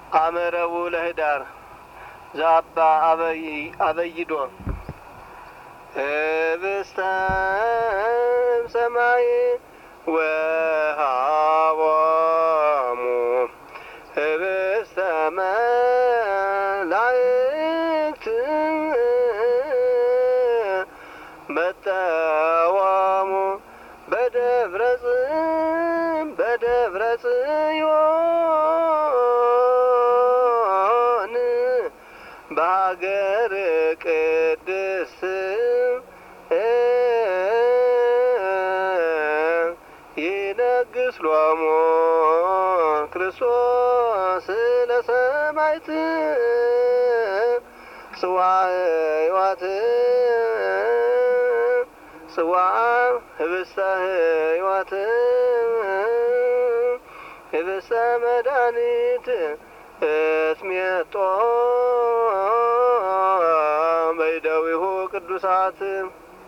አመረቡ ለህዳር ዛባ አበይዶ ህብስተ ሰማይ ወሃቦሙ ህብስተ መላእክት በጠዋሙ በደብረ ጽዮን በሀገር ቅድስት ይነግስ ሎሙ ክርስቶስ ለሰማዕት ጽዋዕ ሕይወት ጽዋዕ ህብስተ ሕይወት ህብስተ መድኃኒት እስሜጦ በእደዊሁ ቅዱሳት